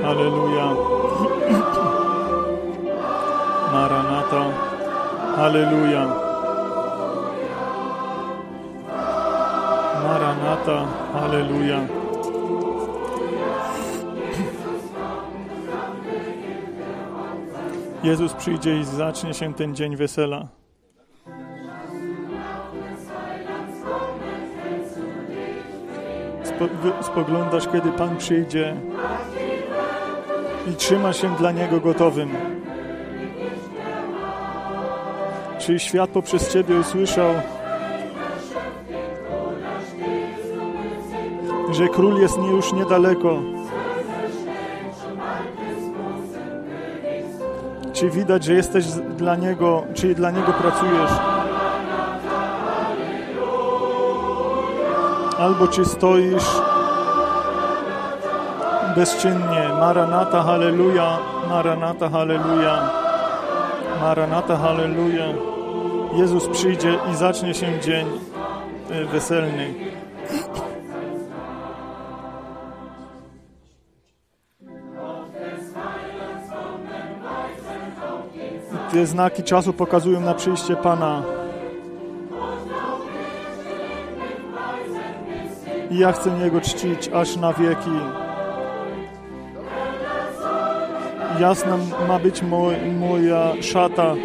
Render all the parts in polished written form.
Halleluja. Maranata. Halleluja. Maranata. Halleluja. Jezus przyjdzie i zacznie się ten dzień wesela. Spoglądasz, kiedy Pan przyjdzie i trzymasz się dla Niego gotowym. Czy świat poprzez Ciebie usłyszał, że Król jest już niedaleko? Czy widać, że jesteś dla Niego, czy dla Niego pracujesz? Albo czy stoisz bezczynnie? Maranata, halleluja, maranata, halleluja, maranata, halleluja. Jezus przyjdzie i zacznie się dzień weselny. Te znaki czasu pokazują na przyjście Pana. I ja chcę Jego czcić aż na wieki. Jasna ma być moja szata,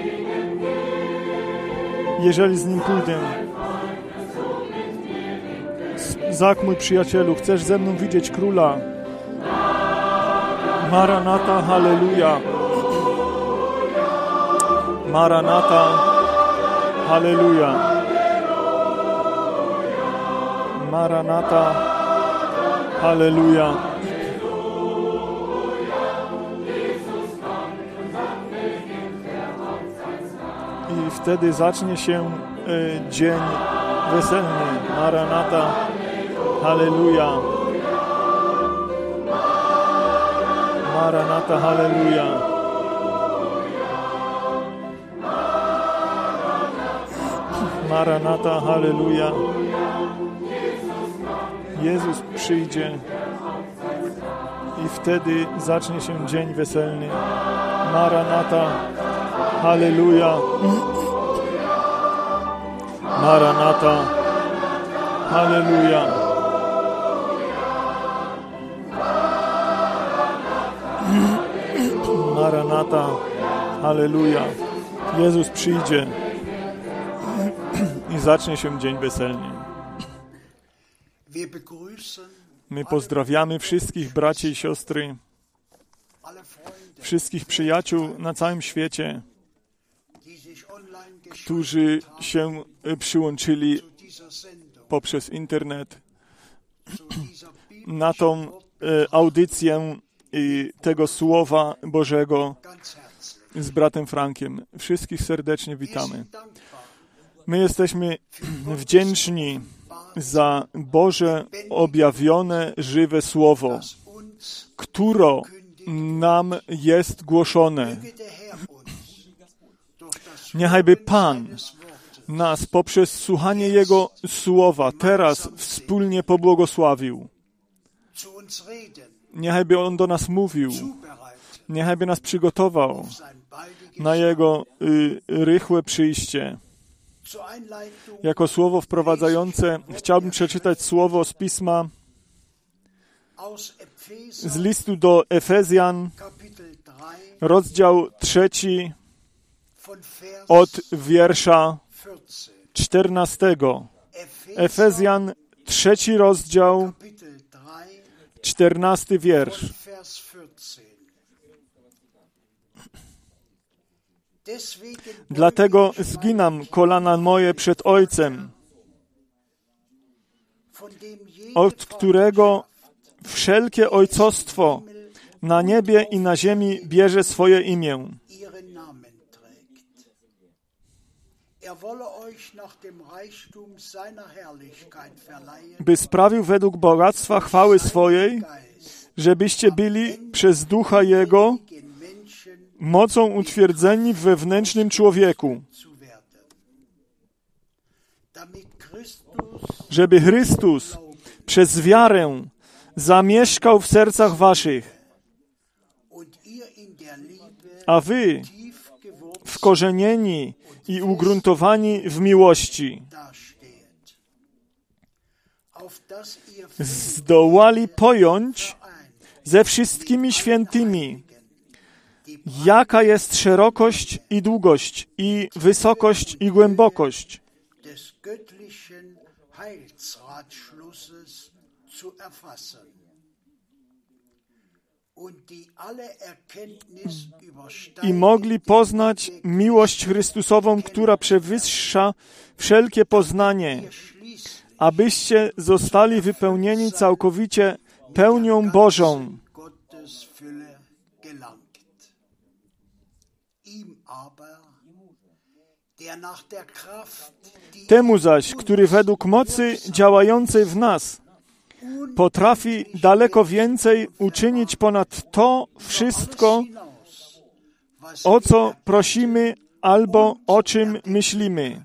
jeżeli z Nim pójdę. Zak, mój przyjacielu, chcesz ze mną widzieć Króla? Maranata, halleluja. Maranata, halleluja. Maranata, halleluja. I wtedy zacznie się dzień weselny. Maranata, halleluja. Maranata, halleluja. Maranata, halleluja. Jezus przyjdzie i wtedy zacznie się dzień weselny. Maranata, halleluja. Maranata, halleluja. Maranata, halleluja. Jezus przyjdzie i zacznie się dzień weselny. My pozdrawiamy wszystkich braci i siostry, wszystkich przyjaciół na całym świecie, którzy się przyłączyli poprzez internet na tą audycję tego Słowa Bożego z bratem Frankiem. Wszystkich serdecznie witamy. My jesteśmy wdzięczni za Boże objawione, żywe Słowo, które nam jest głoszone. Niechajby Pan nas poprzez słuchanie Jego Słowa teraz wspólnie pobłogosławił. Niechajby On do nas mówił. Niechajby nas przygotował na Jego rychłe przyjście. Jako słowo wprowadzające chciałbym przeczytać słowo z Pisma z listu do Efezjan, rozdział 3, od wiersza 14. Efezjan, 3 rozdział, 14 wiersz. Dlatego zginam kolana moje przed Ojcem, od którego wszelkie ojcostwo na niebie i na ziemi bierze swoje imię. By sprawił według bogactwa chwały swojej, żebyście byli przez Ducha Jego mocą utwierdzeni w wewnętrznym człowieku, żeby Chrystus przez wiarę zamieszkał w sercach waszych a wy wkorzenieni i ugruntowani w miłości, zdołali pojąć ze wszystkimi świętymi, jaka jest szerokość i długość, i wysokość i głębokość, i mogli poznać miłość Chrystusową, która przewyższa wszelkie poznanie, abyście zostali wypełnieni całkowicie pełnią Bożą. Temu zaś, który według mocy działającej w nas potrafi daleko więcej uczynić ponad to wszystko, o co prosimy albo o czym myślimy.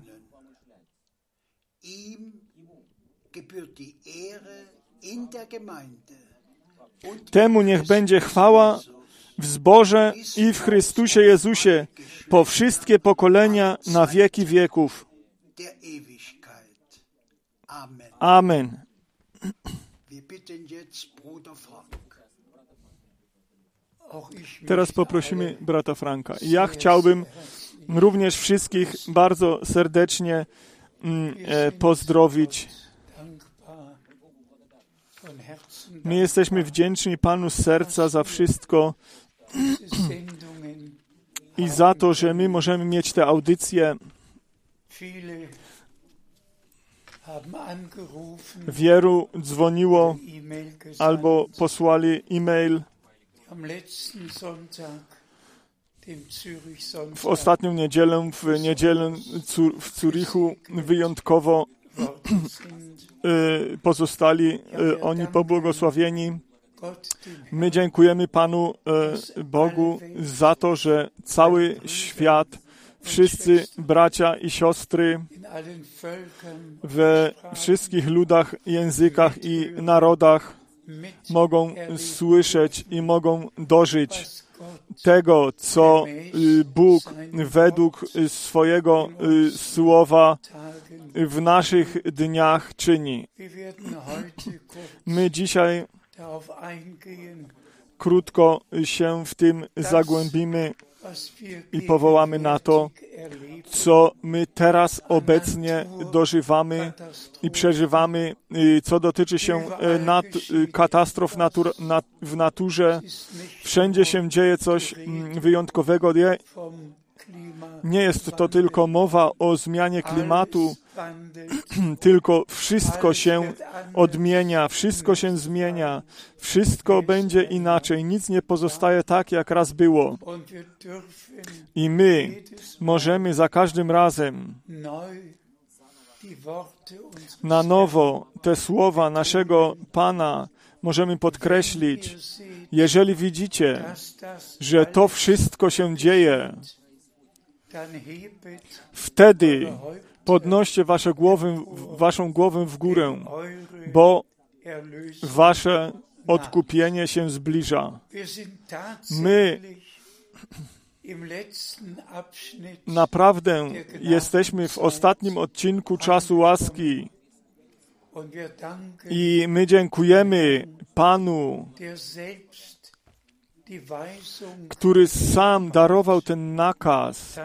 Temu niech będzie chwała w zborze i w Chrystusie Jezusie po wszystkie pokolenia na wieki wieków. Amen. Teraz poprosimy brata Franka. Ja chciałbym również wszystkich bardzo serdecznie pozdrowić. My jesteśmy wdzięczni Panu z serca za wszystko i za to, że my możemy mieć te audycje. Wielu dzwoniło albo posłali e-mail. W ostatnią niedzielę, w Zurichu wyjątkowo pozostali oni pobłogosławieni. My dziękujemy Panu Bogu za to, że cały świat, wszyscy bracia i siostry we wszystkich ludach, językach i narodach mogą słyszeć i mogą dożyć tego, co Bóg według swojego słowa w naszych dniach czyni. My dzisiaj krótko się w tym zagłębimy i powołamy na to, co my teraz obecnie dożywamy i przeżywamy, co dotyczy się katastrof w naturze. Wszędzie się dzieje coś wyjątkowego. Nie jest to tylko mowa o zmianie klimatu, tylko wszystko się odmienia, wszystko się zmienia, wszystko będzie inaczej, nic nie pozostaje tak, jak raz było. I my możemy za każdym razem na nowo te słowa naszego Pana możemy podkreślić. Jeżeli widzicie, że to wszystko się dzieje, wtedy podnoście waszą głowę w górę, bo wasze odkupienie się zbliża. My naprawdę jesteśmy w ostatnim odcinku czasu łaski i my dziękujemy Panu, który sam darował ten nakaz,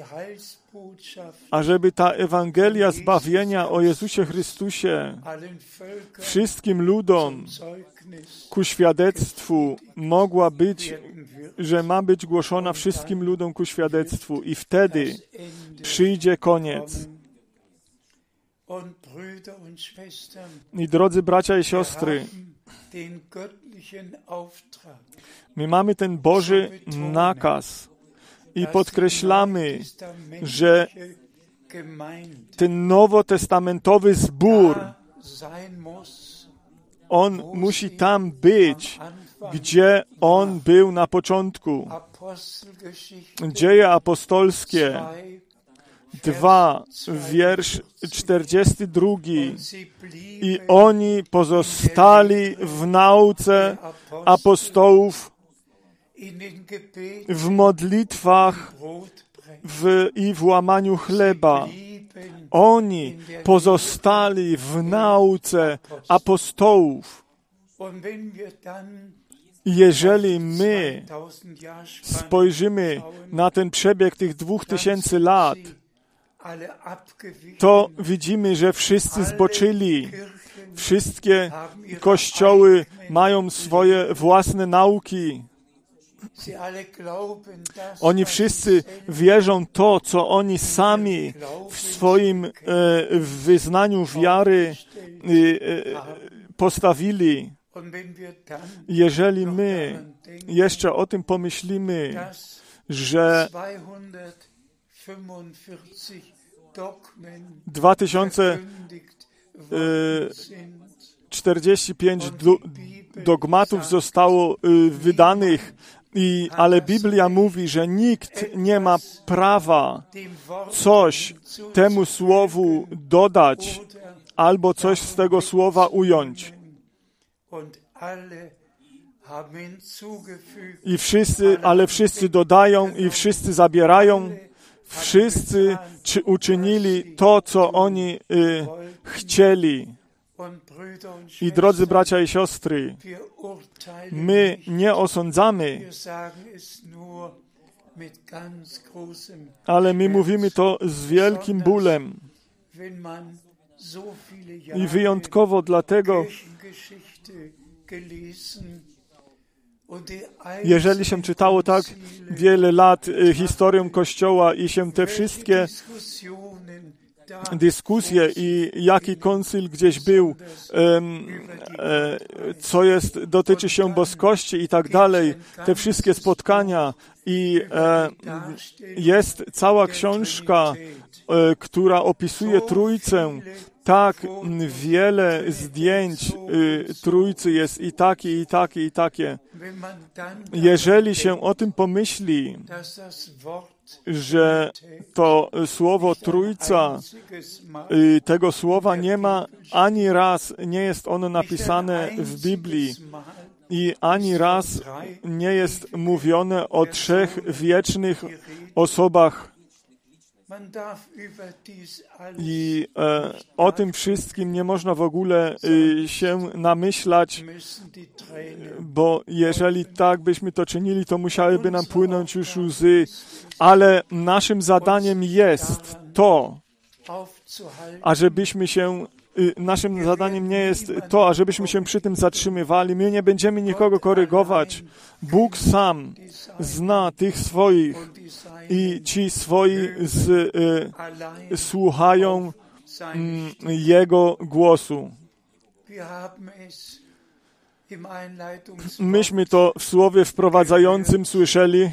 ażeby ta Ewangelia zbawienia o Jezusie Chrystusie wszystkim ludom ku świadectwu mogła być, że ma być głoszona wszystkim ludom ku świadectwu i wtedy przyjdzie koniec. I drodzy bracia i siostry, my mamy ten Boży nakaz i podkreślamy, że ten nowotestamentowy zbór, on musi tam być, gdzie on był na początku. Dzieje apostolskie 2, wiersz 42. I oni pozostali w nauce apostołów w modlitwach i w łamaniu chleba. Oni pozostali w nauce apostołów. Jeżeli my spojrzymy na ten przebieg tych 2000 lat, to widzimy, że wszyscy zboczyli. Wszystkie kościoły mają swoje własne nauki. Oni wszyscy wierzą to, co oni sami w swoim wyznaniu wiary postawili. Jeżeli my jeszcze o tym pomyślimy, że 2045 dogmatów zostało wydanych, ale Biblia mówi, że nikt nie ma prawa coś temu słowu dodać albo coś z tego słowa ująć. Ale wszyscy dodają i wszyscy zabierają. Wszyscy uczynili to, co oni chcieli. I drodzy bracia i siostry, my nie osądzamy, ale my mówimy to z wielkim bólem. I wyjątkowo dlatego, jeżeli się czytało tak wiele lat historię Kościoła i się te wszystkie dyskusje i jaki koncil gdzieś był, co dotyczy się boskości i tak dalej, te wszystkie spotkania i jest cała książka, która opisuje Trójcę. Tak wiele zdjęć Trójcy jest i takie, i takie, i takie. Jeżeli się o tym pomyśli, że to słowo Trójca, tego słowa nie ma ani raz, nie jest ono napisane w Biblii i ani raz nie jest mówione o trzech wiecznych osobach. I o tym wszystkim nie można w ogóle się namyślać, bo jeżeli tak byśmy to czynili, to musiałyby nam płynąć już łzy. Ale naszym zadaniem jest to, naszym zadaniem nie jest to, ażebyśmy się przy tym zatrzymywali. My nie będziemy nikogo korygować. Bóg sam zna tych swoich i ci swoi słuchają Jego głosu. Myśmy to w słowie wprowadzającym słyszeli.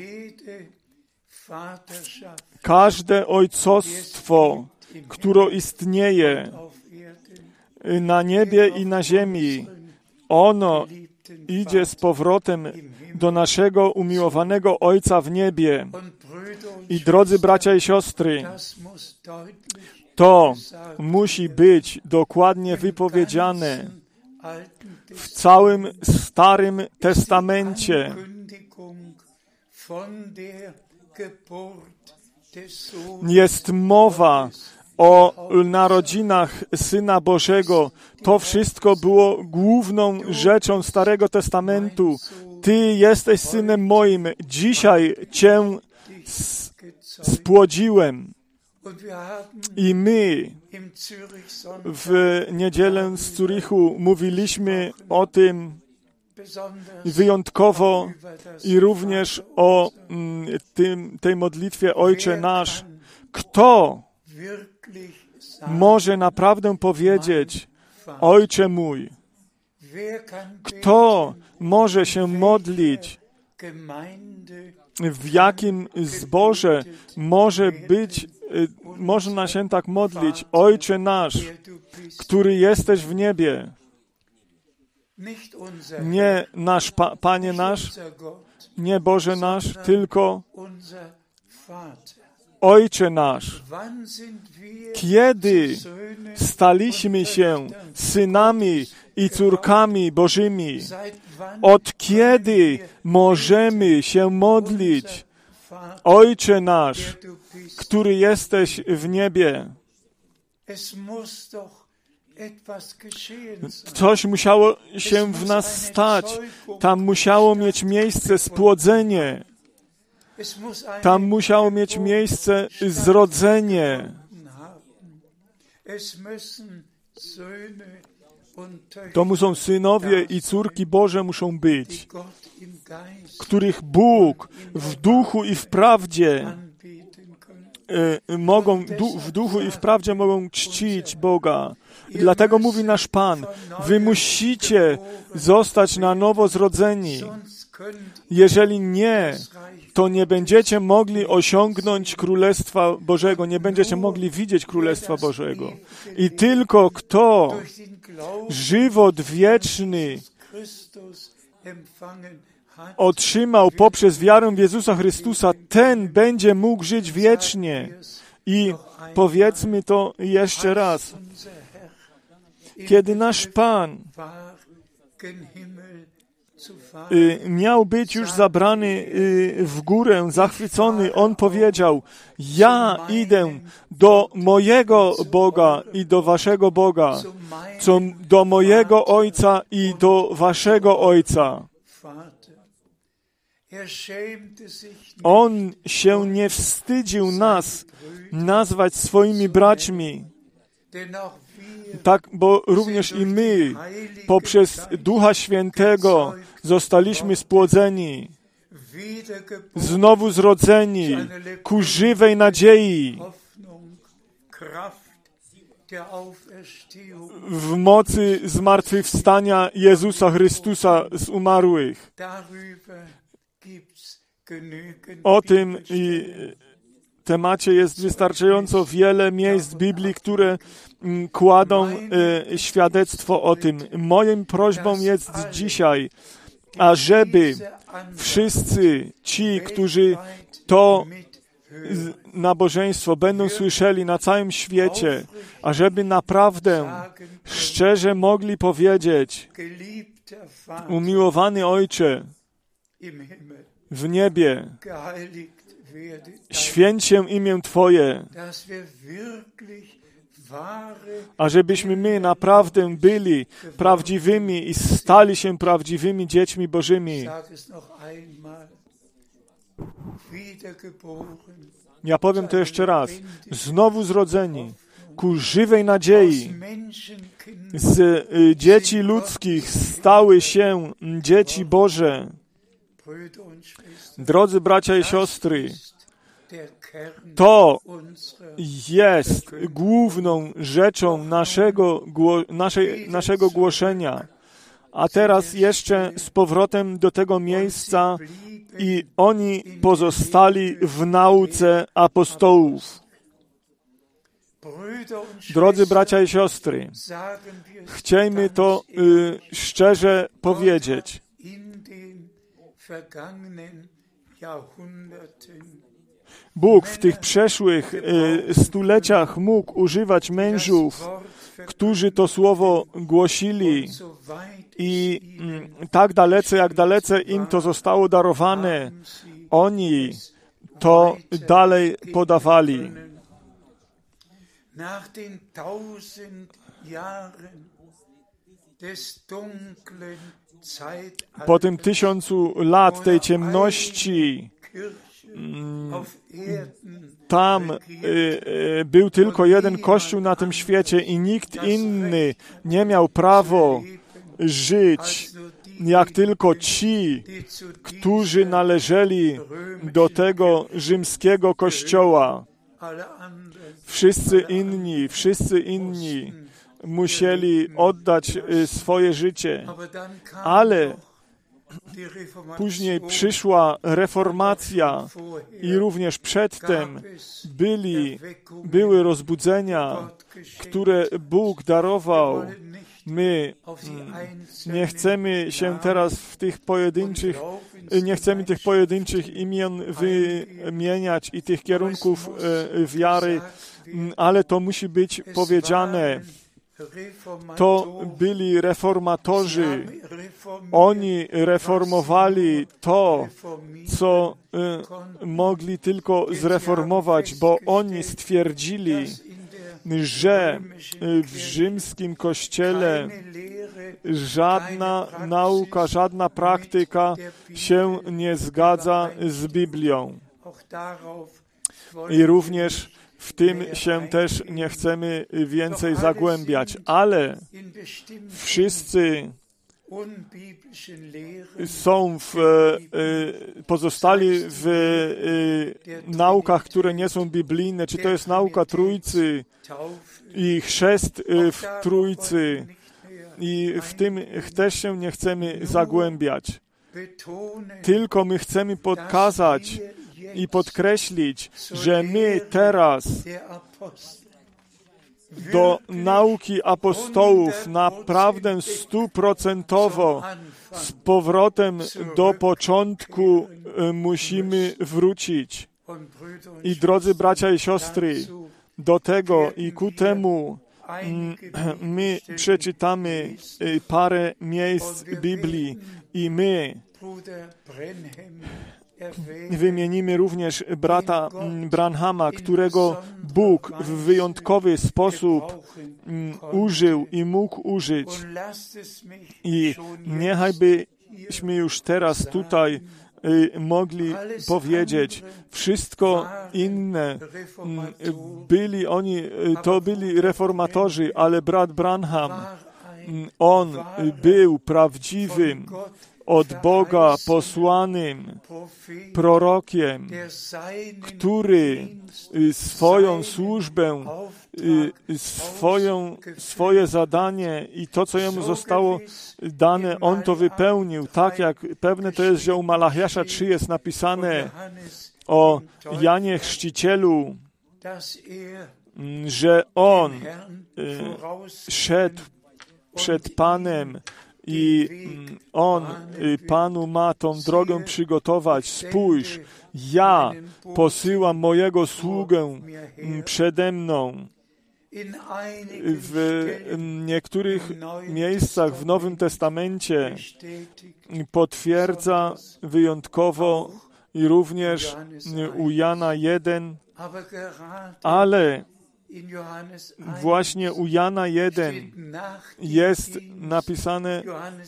Każde ojcostwo, które istnieje na niebie i na ziemi, ono idzie z powrotem do naszego umiłowanego Ojca w niebie. I drodzy bracia i siostry, to musi być dokładnie wypowiedziane w całym Starym Testamencie. Jest mowa o narodzinach Syna Bożego. To wszystko było główną rzeczą Starego Testamentu. Ty jesteś Synem moim, dzisiaj Cię spłodziłem. I my w niedzielę z Zurichu mówiliśmy o tym wyjątkowo i również o tej modlitwie Ojcze Nasz. Kto może naprawdę powiedzieć Ojcze mój? Kto może się modlić? W jakim zborze można się tak modlić? Ojcze nasz, który jesteś w niebie. Nie nasz Panie nasz, nie Boże nasz, tylko Ojcze nasz. Kiedy staliśmy się synami i córkami Bożymi? Od kiedy możemy się modlić? Ojcze nasz, który jesteś w niebie. Coś musiało się w nas stać. Tam musiało mieć miejsce spłodzenie. Tam musiało mieć miejsce zrodzenie. To muszą synowie i córki Boże muszą być, których Bóg w duchu i w prawdzie w duchu i w prawdzie mogą czcić Boga. Dlatego mówi nasz Pan, wy musicie zostać na nowo zrodzeni. Jeżeli nie, to nie będziecie mogli osiągnąć Królestwa Bożego, nie będziecie mogli widzieć Królestwa Bożego. I tylko kto żywot wieczny otrzymał poprzez wiarę w Jezusa Chrystusa, ten będzie mógł żyć wiecznie. I powiedzmy to jeszcze raz. Kiedy nasz Pan miał być już zabrany w górę, zachwycony, On powiedział, ja idę do mojego Boga i do waszego Boga, do mojego Ojca i do waszego Ojca. On się nie wstydził nas nazwać swoimi braćmi. Tak, bo również i my poprzez Ducha Świętego zostaliśmy spłodzeni, znowu zrodzeni ku żywej nadziei w mocy zmartwychwstania Jezusa Chrystusa z umarłych. O tym i temacie jest wystarczająco wiele miejsc Biblii, które kładą świadectwo o tym. Moją prośbą jest dzisiaj, ażeby wszyscy ci, którzy to nabożeństwo będą słyszeli na całym świecie, ażeby naprawdę szczerze mogli powiedzieć, umiłowany Ojcze w niebie, święć się imię Twoje, ażebyśmy my naprawdę byli prawdziwymi i stali się prawdziwymi dziećmi Bożymi. Ja powiem to jeszcze raz. Znowu zrodzeni ku żywej nadziei. Z dzieci ludzkich stały się dzieci Boże. Drodzy bracia i siostry, to jest główną rzeczą naszego głoszenia. A teraz jeszcze z powrotem do tego miejsca i oni pozostali w nauce apostołów. Drodzy bracia i siostry, chciejmy to szczerze powiedzieć. Bóg w tych przeszłych stuleciach mógł używać mężów, którzy to słowo głosili i tak dalece, jak dalece im to zostało darowane, oni to dalej podawali. Po tym 1000 lat tej ciemności tam był tylko jeden Kościół na tym świecie i nikt inny nie miał prawa żyć jak tylko ci, którzy należeli do tego rzymskiego Kościoła. Wszyscy inni musieli oddać swoje życie. Ale później przyszła reformacja i również przedtem były rozbudzenia, które Bóg darował. My nie chcemy się teraz nie chcemy tych pojedynczych imion wymieniać i tych kierunków wiary, ale to musi być powiedziane to byli reformatorzy. Oni reformowali to, co mogli tylko zreformować, bo oni stwierdzili, że w rzymskim kościele żadna nauka, żadna praktyka się nie zgadza z Biblią. I również w tym się też nie chcemy więcej zagłębiać, ale wszyscy są pozostali w naukach, które nie są biblijne, czy to jest nauka Trójcy i chrzest w Trójcy, i w tym też się nie chcemy zagłębiać. Tylko my chcemy pokazać i podkreślić, że my teraz do nauki apostołów naprawdę 100% z powrotem do początku musimy wrócić. I drodzy bracia i siostry, do tego i ku temu my przeczytamy parę miejsc Biblii i my wymienimy również brata Branhama, którego Bóg w wyjątkowy sposób użył i mógł użyć. I niechaj byśmy już teraz tutaj mogli powiedzieć, wszystko inne byli reformatorzy, ale brat Branham, on był prawdziwym, od Boga posłanym prorokiem, który swoją służbę, swoje zadanie i to, co jemu zostało dane, on to wypełnił. Tak jak pewne to jest, że u Malachiasza 3 jest napisane o Janie Chrzcicielu, że on szedł przed Panem i on Panu ma tą drogę przygotować. Spójrz, ja posyłam mojego sługę przede mną. W niektórych miejscach w Nowym Testamencie potwierdza wyjątkowo i również u Jana 1, ale właśnie u Jana 1 jest napisane,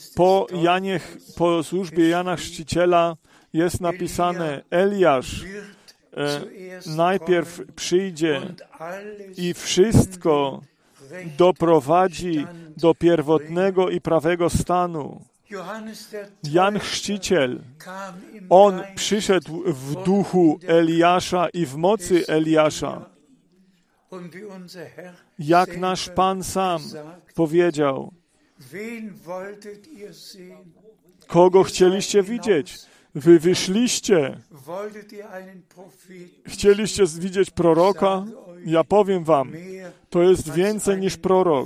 po służbie Jana Chrzciciela jest napisane, Eliasz najpierw przyjdzie i wszystko doprowadzi do pierwotnego i prawego stanu. Jan Chrzciciel, on przyszedł w duchu Eliasza i w mocy Eliasza. Jak nasz Pan sam powiedział, kogo chcieliście widzieć? Wy wyszliście. Chcieliście widzieć proroka? Ja powiem wam, to jest więcej niż prorok.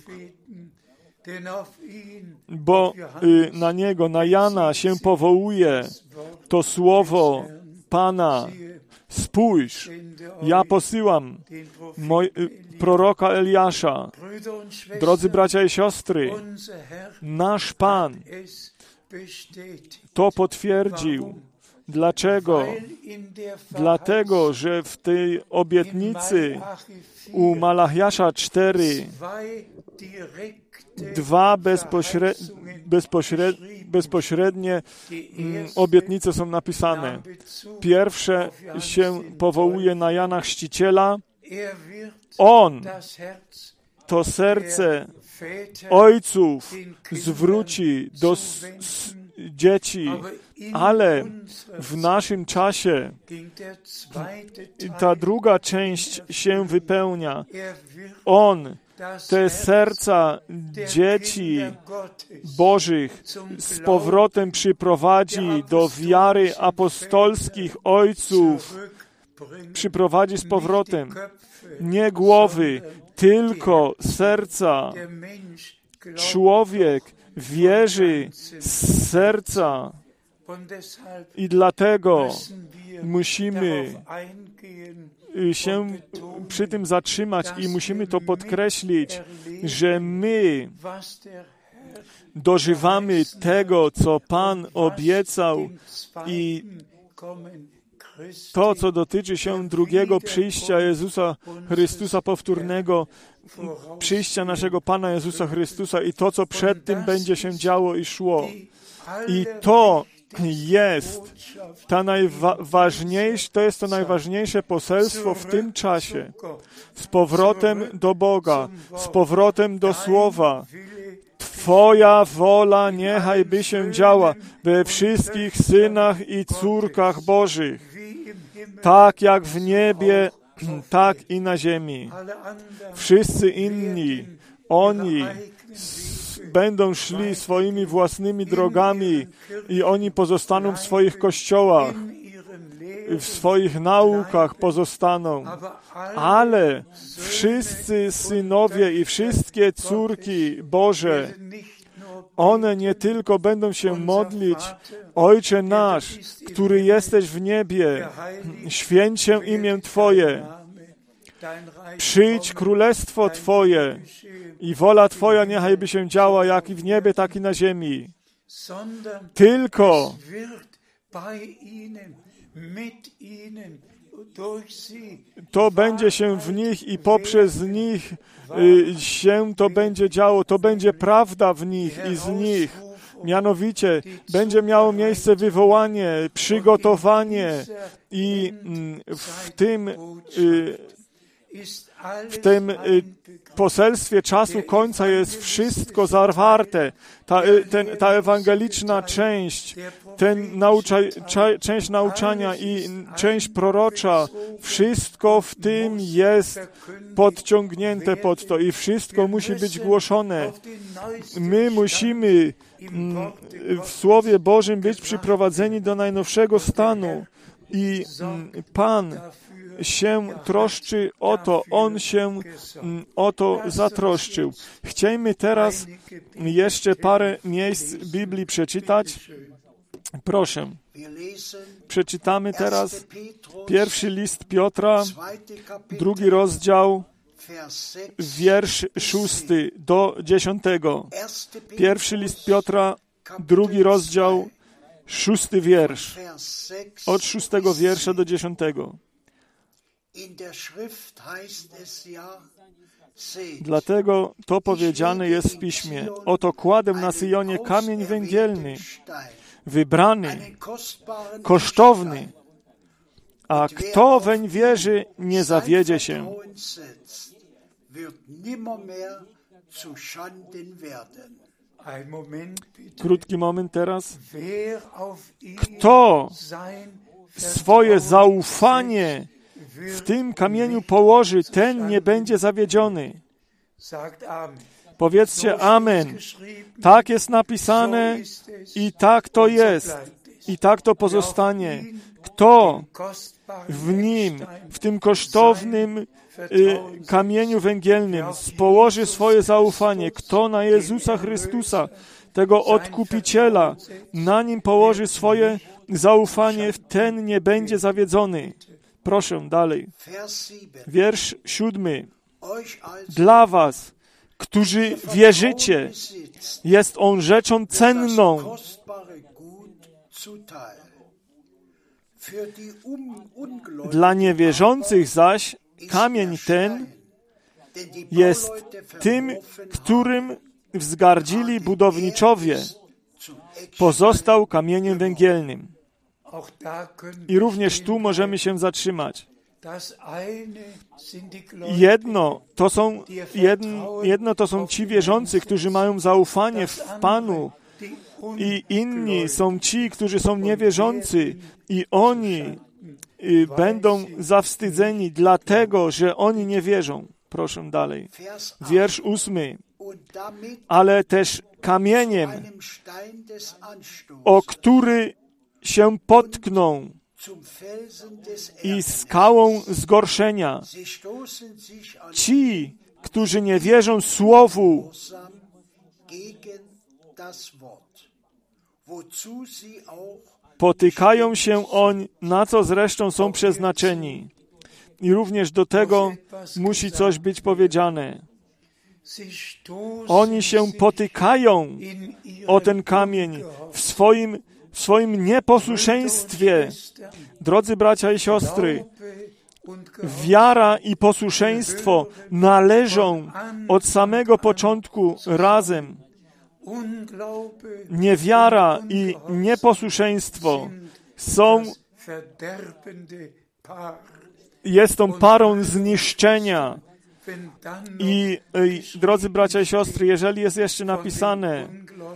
Bo na niego, na Jana się powołuje to słowo Pana. Spójrz, ja posyłam proroka Eliasza. Drodzy bracia i siostry, nasz Pan to potwierdził. Dlaczego? Dlatego, że w tej obietnicy u Malachiasza 4 dwa bezpośrednie obietnice są napisane. Pierwsze się powołuje na Jana Chrzciciela. On to serce ojców zwróci do dzieci, ale w naszym czasie ta druga część się wypełnia. On te serca dzieci Bożych z powrotem przyprowadzi do wiary apostolskich ojców. Przyprowadzi z powrotem nie głowy, tylko serca. Człowiek wierzy z serca. I dlatego musimy się przy tym zatrzymać i musimy to podkreślić, że my dożywamy tego, co Pan obiecał i to, co dotyczy się drugiego przyjścia Jezusa Chrystusa, powtórnego przyjścia naszego Pana Jezusa Chrystusa i to, co przed tym będzie się działo i szło. I to jest to najważniejsze poselstwo w tym czasie. Z powrotem do Boga, z powrotem do Słowa. Twoja wola niechaj by się działa we wszystkich synach i córkach Bożych, tak jak w niebie, tak i na ziemi. Wszyscy inni, oni będą szli swoimi własnymi drogami i oni pozostaną w swoich kościołach, w swoich naukach pozostaną. Ale wszyscy synowie i wszystkie córki Boże, one nie tylko będą się modlić: Ojcze nasz, który jesteś w niebie, święć się imię Twoje, przyjdź królestwo Twoje i wola Twoja niechaj by się działa jak i w niebie, tak i na ziemi. Tylko to będzie się w nich i poprzez nich się to będzie działo, to będzie prawda w nich i z nich. Mianowicie będzie miało miejsce wywołanie, przygotowanie i w tym poselstwie czasu końca jest wszystko zawarte. Ta ewangeliczna część, część nauczania i część prorocza, wszystko w tym jest podciągnięte pod to i wszystko musi być głoszone. My musimy w Słowie Bożym być przyprowadzeni do najnowszego stanu i Pan się troszczy o to, On się o to zatroszczył. Chciejmy teraz jeszcze parę miejsc Biblii przeczytać. Proszę. Przeczytamy teraz pierwszy list Piotra, 2 rozdział, wiersz 6 do 10. Pierwszy list Piotra, 2 rozdział, 6 wiersz. Od 6 wiersza do 10. Dlatego to powiedziane jest w Piśmie: oto kładę na Syjonie kamień węgielny, wybrany, kosztowny, a kto weń wierzy, nie zawiedzie się. Krótki moment teraz. Kto swoje zaufanie w tym kamieniu położy, ten nie będzie zawiedziony. Powiedzcie amen. Tak jest napisane i tak to jest. I tak to pozostanie. Kto w nim, w tym kosztownym kamieniu węgielnym położy swoje zaufanie, kto na Jezusa Chrystusa, tego Odkupiciela, na Nim położy swoje zaufanie, ten nie będzie zawiedzony. Proszę dalej. Wiersz 7. Dla was, którzy wierzycie, jest on rzeczą cenną. Dla niewierzących zaś kamień ten jest tym, którym wzgardzili budowniczowie, pozostał kamieniem węgielnym. I również tu możemy się zatrzymać. Jedno to są ci wierzący, którzy mają zaufanie w Panu, i inni są ci, którzy są niewierzący, i oni będą zawstydzeni dlatego, że oni nie wierzą. Proszę dalej. Wiersz 8. Ale też kamieniem, o który się potkną, i skałą zgorszenia. Ci, którzy nie wierzą Słowu, potykają się oni, na co zresztą są przeznaczeni. I również do tego musi coś być powiedziane. Oni się potykają o ten kamień w swoim nieposłuszeństwie. Drodzy bracia i siostry, wiara i posłuszeństwo należą od samego początku razem. Niewiara i nieposłuszeństwo jest tą parą zniszczenia. I drodzy bracia i siostry, jeżeli jest jeszcze napisane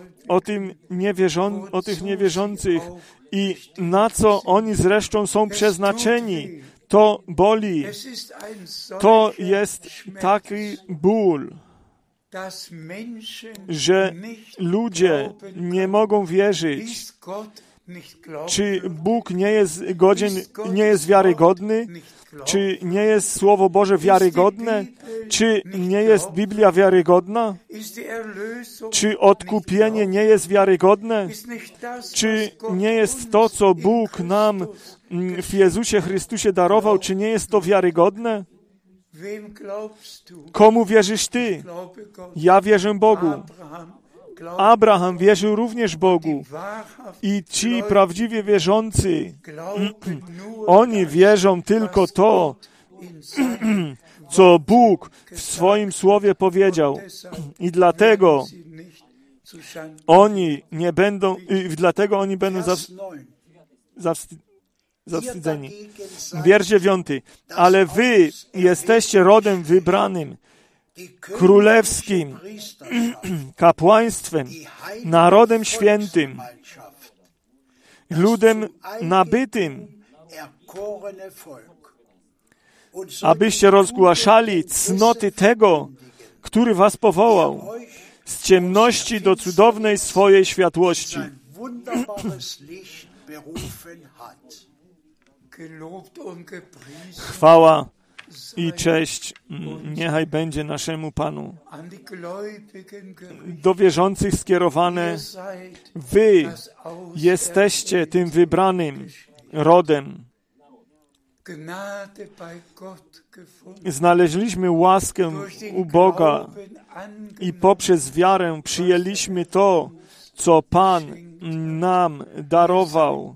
o tych niewierzących i na co oni zresztą są przeznaczeni, to boli. To jest taki ból, że ludzie nie mogą wierzyć, czy Bóg nie jest godzien, nie jest wiarygodny, czy nie jest Słowo Boże wiarygodne, czy nie jest Biblia wiarygodna, czy odkupienie nie jest wiarygodne, czy nie jest to, co Bóg nam w Jezusie Chrystusie darował, czy nie jest to wiarygodne? Komu wierzysz ty? Ja wierzę Bogu. Abraham wierzył również Bogu. I ci prawdziwie wierzący, oni wierzą tylko to, co Bóg w swoim Słowie powiedział. I dlatego oni nie będą, zawstydzeni. Wiersz 9. Ale wy jesteście rodem wybranym, królewskim, kapłaństwem, narodem świętym, ludem nabytym, abyście rozgłaszali cnoty tego, który was powołał z ciemności do cudownej swojej światłości. Chwała i cześć niechaj będzie naszemu Panu. Do wierzących skierowane, wy jesteście tym wybranym rodem. Znaleźliśmy łaskę u Boga i poprzez wiarę przyjęliśmy to, co Pan nam darował.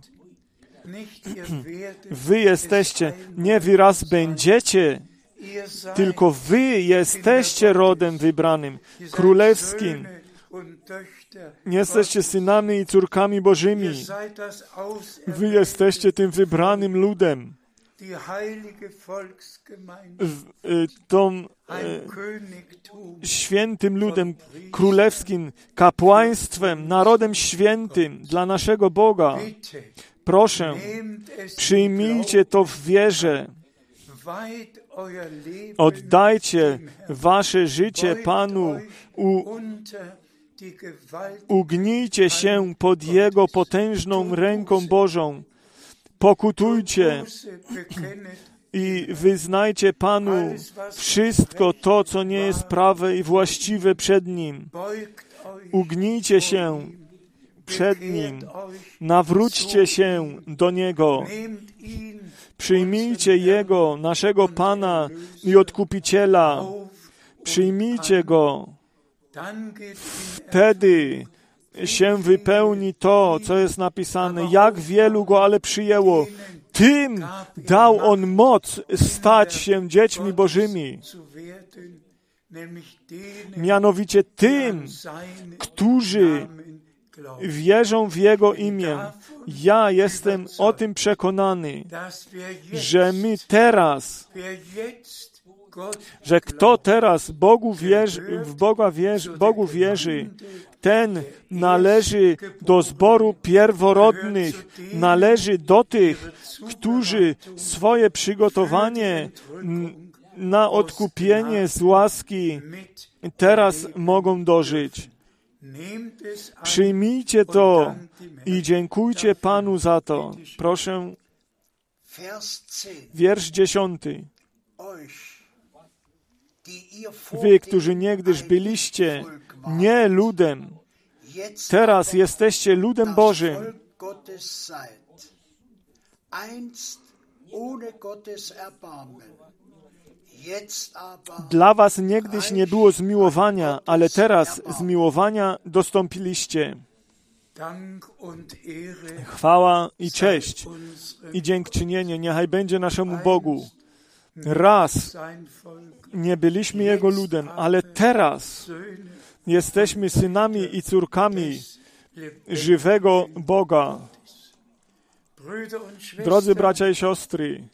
Wy jesteście, nie wy raz będziecie, tylko wy jesteście rodem wybranym, królewskim. Nie jesteście synami i córkami Bożymi. Wy jesteście tym wybranym ludem. Tą świętym ludem, królewskim, kapłaństwem, narodem świętym dla naszego Boga. Proszę, przyjmijcie to w wierze. Oddajcie wasze życie Panu. Ugnijcie się pod Jego potężną ręką Bożą. Pokutujcie i wyznajcie Panu wszystko to, co nie jest prawe i właściwe przed Nim. Ugnijcie się przed Nim. Nawróćcie się do Niego. Przyjmijcie Jego, naszego Pana i Odkupiciela. Przyjmijcie Go. Wtedy się wypełni to, co jest napisane. Jak wielu Go ale przyjęło, tym dał On moc stać się dziećmi Bożymi. Mianowicie tym, którzy wierzą w Jego imię. Ja jestem o tym przekonany, że my teraz, że kto teraz Bogu wierzy, ten należy do zboru pierworodnych, należy do tych, którzy swoje przygotowanie na odkupienie z łaski teraz mogą dożyć. Przyjmijcie to i dziękujcie Panu za to. Proszę, wiersz 10. Wy, którzy niegdyś byliście nie ludem, teraz jesteście ludem Bożym, Dla was niegdyś nie było zmiłowania, ale teraz zmiłowania dostąpiliście. Chwała i cześć i dziękczynienie niechaj będzie naszemu Bogu. Raz nie byliśmy Jego ludem, ale teraz jesteśmy synami i córkami żywego Boga. Drodzy bracia i siostry,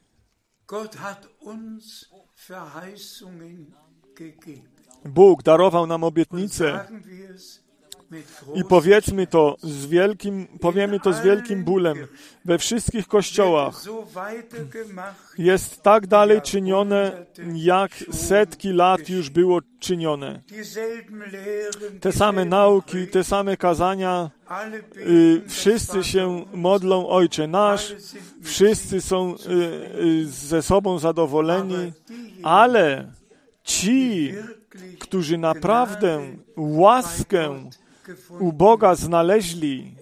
Bóg darował nam obietnicę i powiemy to z wielkim bólem. We wszystkich kościołach jest tak dalej czynione, jak setki lat już było czynione. Te same nauki, te same kazania, wszyscy się modlą Ojcze Nasz, wszyscy są ze sobą zadowoleni, ale ci, którzy naprawdę łaskę u Boga znaleźli,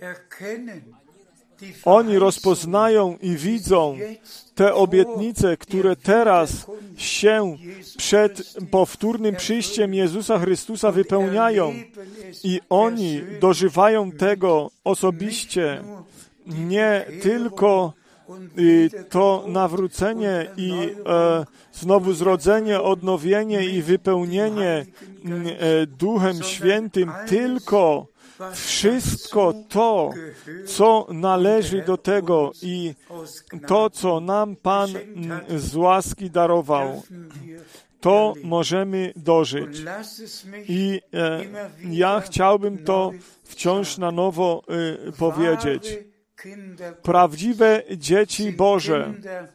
oni rozpoznają i widzą te obietnice, które teraz się przed powtórnym przyjściem Jezusa Chrystusa wypełniają. I oni dożywają tego osobiście, nie tylko to nawrócenie i znowu zrodzenie, odnowienie i wypełnienie Duchem Świętym, tylko wszystko to, co należy do tego i to, co nam Pan z łaski darował, to możemy dożyć. I ja chciałbym to wciąż na nowo powiedzieć. Prawdziwe dzieci Boże,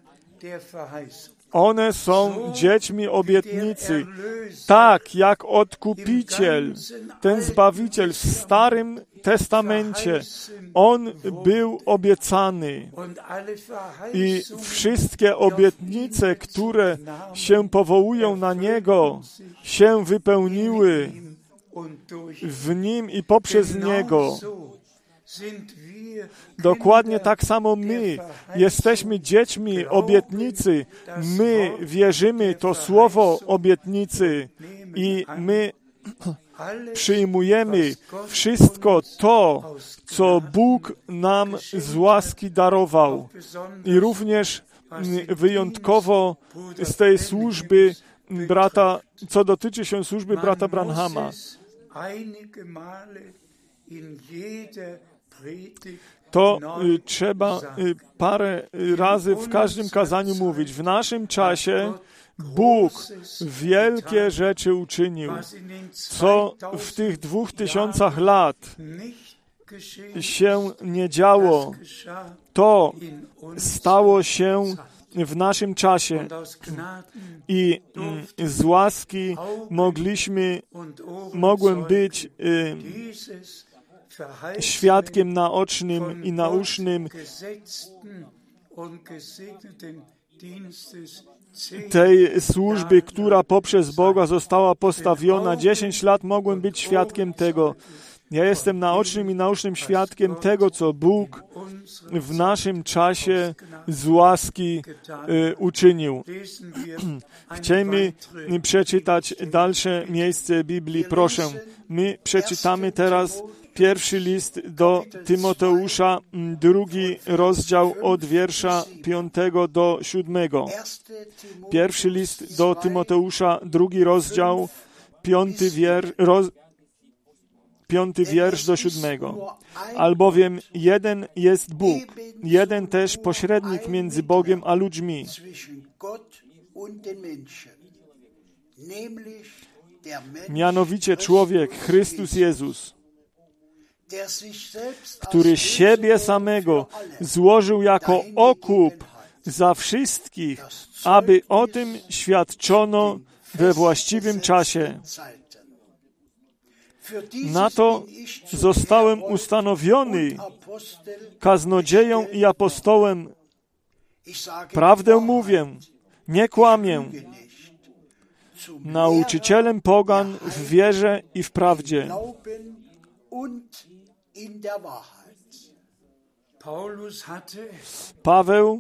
one są dziećmi obietnicy, tak jak Odkupiciel, ten Zbawiciel w Starym Testamencie, On był obiecany i wszystkie obietnice, które się powołują na Niego, się wypełniły w Nim i poprzez Niego. Dokładnie tak samo my jesteśmy dziećmi obietnicy. My wierzymy to słowo obietnicy i my przyjmujemy wszystko to, co Bóg nam z łaski darował. I również wyjątkowo z tej służby brata, co dotyczy się służby brata Branhama. To trzeba parę razy w każdym kazaniu mówić. W naszym czasie Bóg wielkie rzeczy uczynił, co w tych 2000 lat się nie działo. To stało się w naszym czasie i z łaski mogłem być świadkiem naocznym i nausznym tej służby, która poprzez Boga została postawiona. 10 lat mogłem być świadkiem tego. Ja jestem naocznym i naucznym świadkiem tego, co Bóg w naszym czasie z łaski uczynił. Chcemy przeczytać dalsze miejsce Biblii. Proszę, my przeczytamy teraz pierwszy list do Tymoteusza, 2 rozdział od wiersza 5 do 7. Pierwszy list do Tymoteusza, 2 rozdział, 5 wiersz do 7. Albowiem jeden jest Bóg, jeden też pośrednik między Bogiem a ludźmi, mianowicie człowiek, Chrystus Jezus, który siebie samego złożył jako okup za wszystkich, aby o tym świadczono we właściwym czasie. Na to zostałem ustanowiony kaznodzieją i apostołem. Prawdę mówię, nie kłamię. Nauczycielem pogan w wierze i w prawdzie. Paweł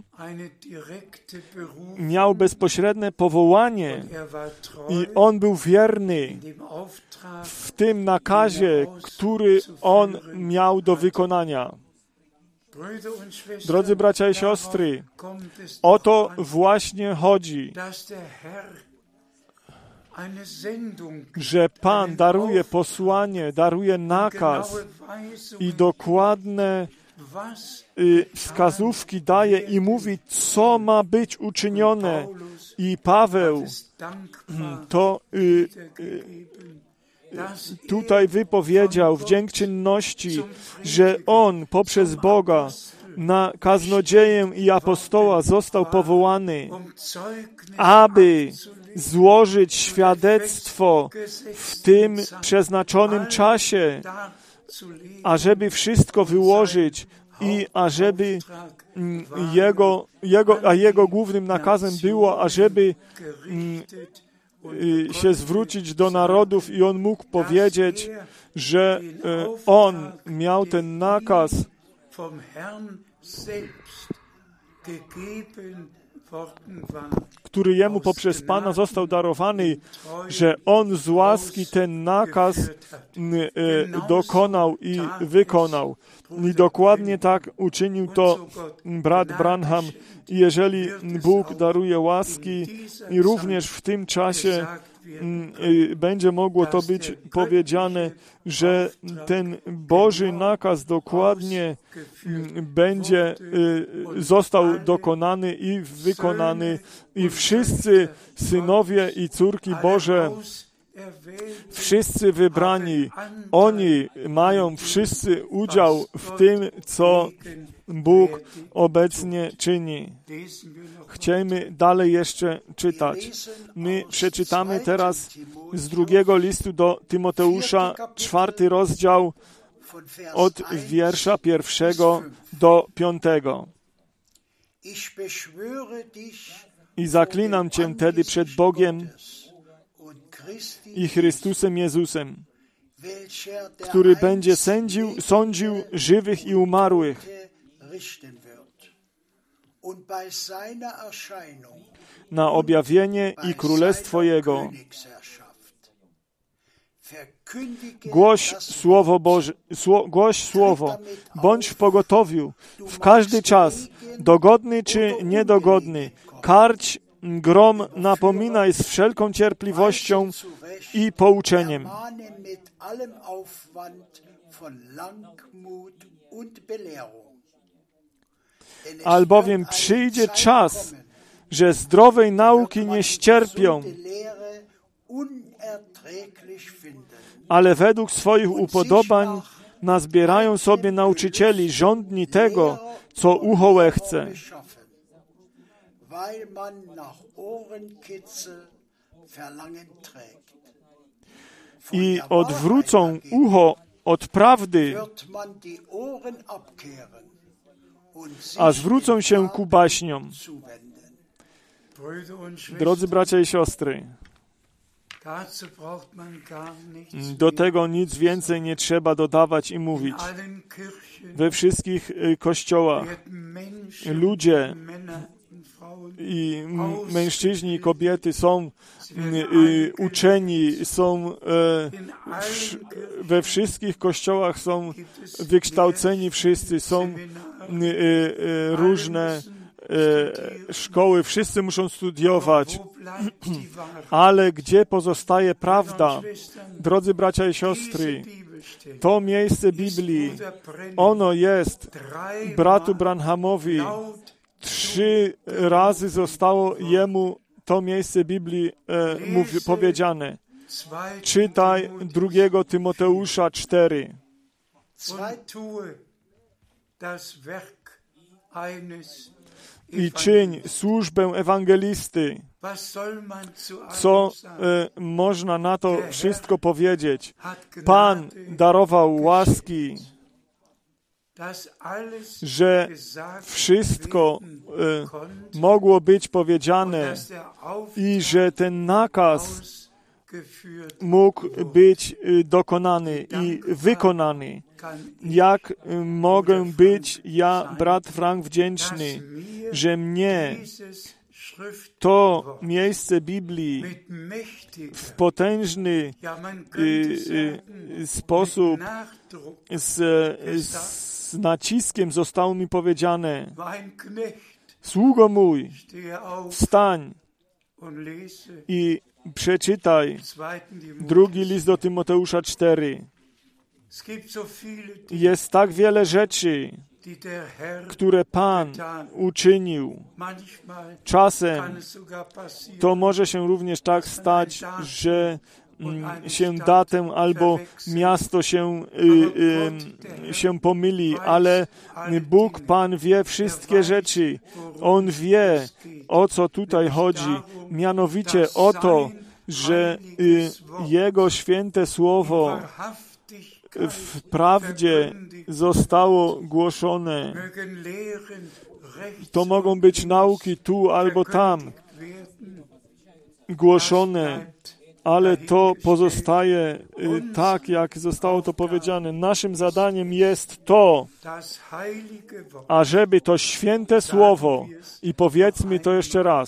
miał bezpośrednie powołanie i on był wierny w tym nakazie, który on miał do wykonania. Drodzy bracia i siostry, o to właśnie chodzi, że Pan daruje posłanie, daruje nakaz i dokładne wskazówki daje i mówi, co ma być uczynione. I Paweł to tutaj wypowiedział w dziękczynności, że on poprzez Boga na kaznodzieję i apostoła został powołany, aby złożyć świadectwo w tym przeznaczonym czasie, ażeby wszystko wyłożyć i ażeby jego głównym nakazem było, ażeby się zwrócić do narodów i on mógł powiedzieć, że on miał ten nakaz który jemu poprzez Pana został darowany, że on z łaski ten nakaz dokonał i wykonał. I dokładnie tak uczynił to brat Branham. I jeżeli Bóg daruje łaski i również w tym czasie będzie mogło to być powiedziane, że ten Boży nakaz dokładnie został dokonany i wykonany i wszyscy synowie i córki Boże, wszyscy wybrani, oni mają wszyscy udział w tym, co Bóg obecnie czyni. Chcemy dalej jeszcze czytać. My przeczytamy teraz z 2 listu do Tymoteusza, 4 rozdział od wiersza 1 do 5. I zaklinam Cię tedy przed Bogiem i Chrystusem Jezusem, który będzie sądził żywych i umarłych na objawienie i królestwo Jego. Głoś słowo Boże, głoś słowo, bądź w pogotowiu, w każdy czas, dogodny czy niedogodny, karć, grom, napominaj z wszelką cierpliwością i pouczeniem. Albowiem przyjdzie czas, że zdrowej nauki nie ścierpią, ale według swoich upodobań nazbierają sobie nauczycieli żądni tego, co ucho łechce. I odwrócą ucho od prawdy, a zwrócą się ku baśniom. Drodzy bracia i siostry, do tego nic więcej nie trzeba dodawać i mówić. We wszystkich kościołach ludzie i mężczyźni i kobiety są uczeni, są we wszystkich kościołach są wykształceni wszyscy, są różne szkoły, wszyscy muszą studiować, ale gdzie pozostaje prawda? Drodzy bracia i siostry, to miejsce Biblii, ono jest bratu Branhamowi 3 razy zostało jemu to miejsce Biblii powiedziane. Czytaj 2 Tymoteusza 4. I czyń służbę ewangelisty. Co można na to wszystko powiedzieć? Pan darował łaski, że wszystko mogło być powiedziane i że ten nakaz mógł być dokonany i wykonany. Jak mogę być ja, brat Frank, wdzięczny, że mnie to miejsce Biblii w potężny sposób z naciskiem zostało mi powiedziane: sługo mój, wstań i przeczytaj drugi list do Tymoteusza 4. Jest tak wiele rzeczy, które Pan uczynił. Czasem to może się również tak stać, że się datę albo miasto się pomyli, ale Bóg, Pan wie wszystkie rzeczy. On wie, o co tutaj chodzi. Mianowicie o to, że Jego święte Słowo w prawdzie zostało głoszone. To mogą być nauki tu albo tam głoszone, ale to pozostaje tak, jak zostało to powiedziane. Naszym zadaniem jest to, ażeby to święte Słowo, i powiedzmy to jeszcze raz,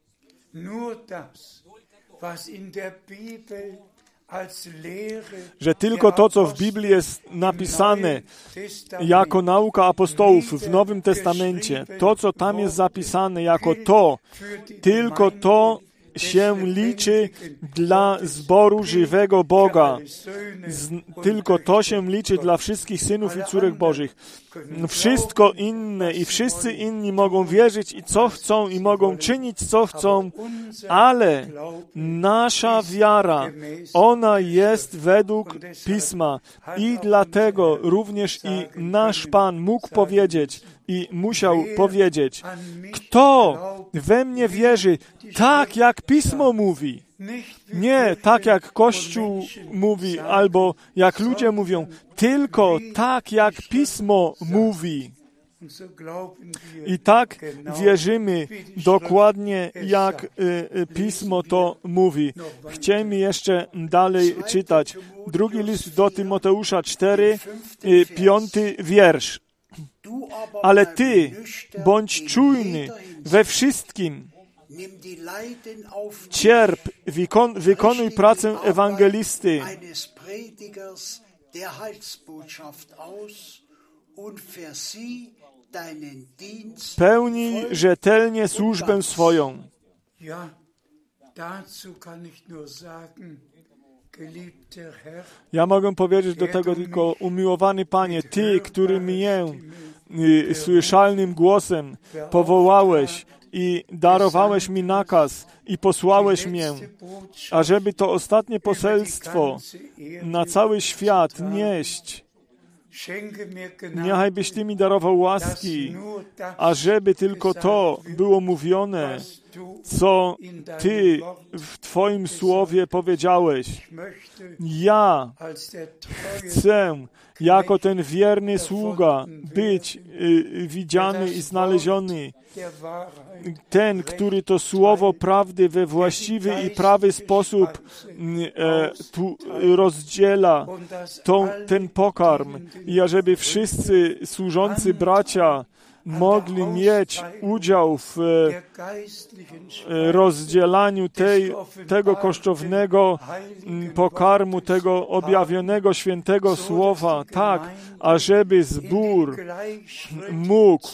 że tylko to, co w Biblii jest napisane jako nauka apostołów w Nowym Testamencie, to, co tam jest zapisane jako to, tylko to się liczy dla zboru żywego Boga. Tylko to się liczy dla wszystkich synów i córek Bożych. Wszystko inne i wszyscy inni mogą wierzyć i co chcą i mogą czynić co chcą, ale nasza wiara, ona jest według Pisma i dlatego również i nasz Pan mógł powiedzieć i musiał powiedzieć: kto we mnie wierzy, tak jak Pismo mówi. Nie tak jak Kościół mówi, albo jak ludzie mówią, tylko tak jak Pismo mówi. I tak wierzymy dokładnie, jak Pismo to mówi. Chcemy jeszcze dalej czytać. Drugi list do Tymoteusza 4, 5 wiersz. Ale ty bądź czujny we wszystkim. Cierp, wykonuj pracę ewangelisty. Pełnij rzetelnie służbę swoją. Ja mogę powiedzieć do tego tylko: umiłowany Panie, Ty, który mnie słyszalnym głosem powołałeś i darowałeś mi nakaz i posłałeś mnie, ażeby to ostatnie poselstwo na cały świat nieść. Niechaj byś Ty mi darował łaski, ażeby tylko to było mówione, co Ty w Twoim Słowie powiedziałeś. Ja chcę jako ten wierny sługa być widziany i znaleziony. Ten, który to słowo prawdy we właściwy i prawy sposób tu rozdziela, ten pokarm, i ażeby wszyscy służący bracia mogli mieć udział w rozdzielaniu tego kosztownego pokarmu, tego objawionego świętego słowa, tak, ażeby zbór mógł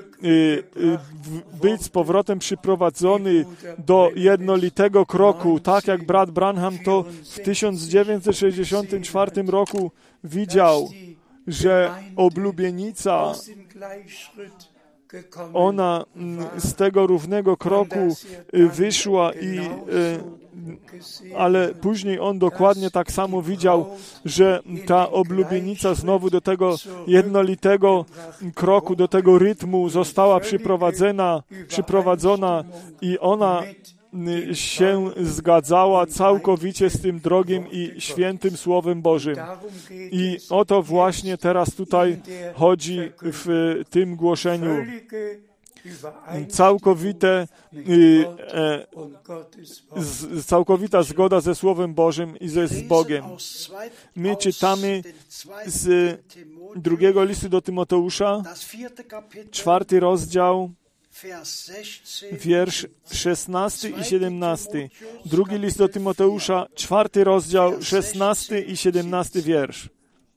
być z powrotem przyprowadzony do jednolitego kroku, tak jak brat Branham to w 1964 roku widział, że oblubienica, ona z tego równego kroku wyszła, ale później on dokładnie tak samo widział, że ta oblubienica znowu do tego jednolitego kroku, do tego rytmu została przyprowadzona i ona się zgadzała całkowicie z tym drogim i świętym Słowem Bożym. I o to właśnie teraz tutaj chodzi w tym głoszeniu. całkowita zgoda ze Słowem Bożym i z Bogiem. My czytamy z drugiego listu do Tymoteusza, 4 rozdział, wiersz 16 i 17. Drugi list do Tymoteusza, 4 rozdział, 16 i 17 wiersz.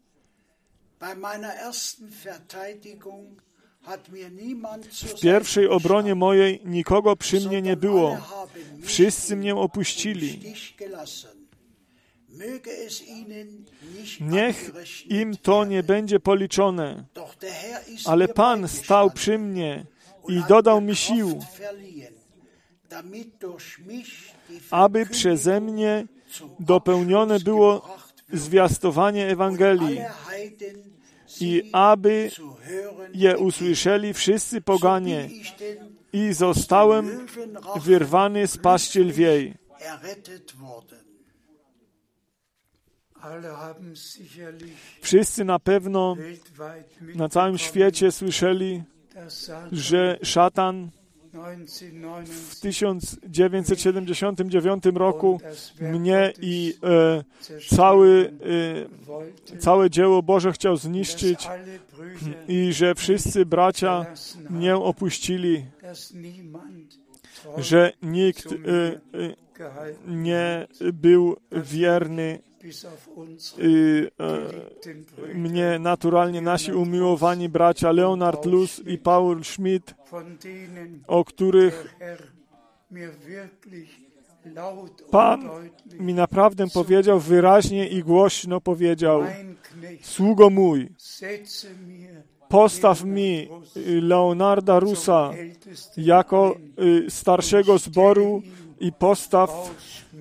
W pierwszej obronie mojej nikogo przy mnie nie było. Wszyscy mnie opuścili. Niech im to nie będzie policzone. Ale Pan stał przy mnie i dodał mi sił, aby przeze mnie dopełnione było zwiastowanie Ewangelii i aby je usłyszeli wszyscy poganie i zostałem wyrwany z paszczy lwiej. Wszyscy na pewno na całym świecie słyszeli, że szatan w 1979 roku mnie i całe dzieło Boże chciał zniszczyć i że wszyscy bracia mnie opuścili, że nikt nie był wierny mnie naturalnie nasi umiłowani bracia Leonard Luz i Paul Schmidt, o których Pan mi naprawdę powiedział, wyraźnie i głośno powiedział: sługo mój, postaw mi Leonarda Rusa jako starszego zboru i postaw